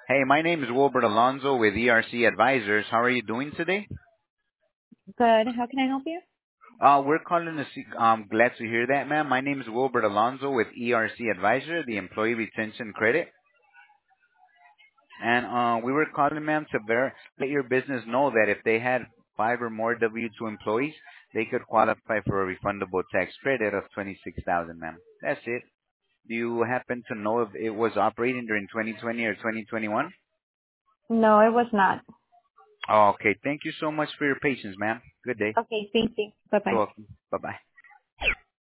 Hey, my name is Wilbert Alonzo with ERC Advisors. How are you doing today? Good. How can I help you? We're calling to see, glad to hear that, ma'am. My name is Wilbert Alonzo with ERC Advisor, the Employee Retention Credit. And we were calling, ma'am, to let your business know that if they had 5 or more W-2 employees, they could qualify for a refundable tax credit of 26,000, ma'am. That's it. Do you happen to know if it was operating during 2020 or 2021? No, it was not. Okay. Thank you so much for your patience, ma'am. Good day. Okay, thank you. Bye You're bye. welcome. Bye-bye.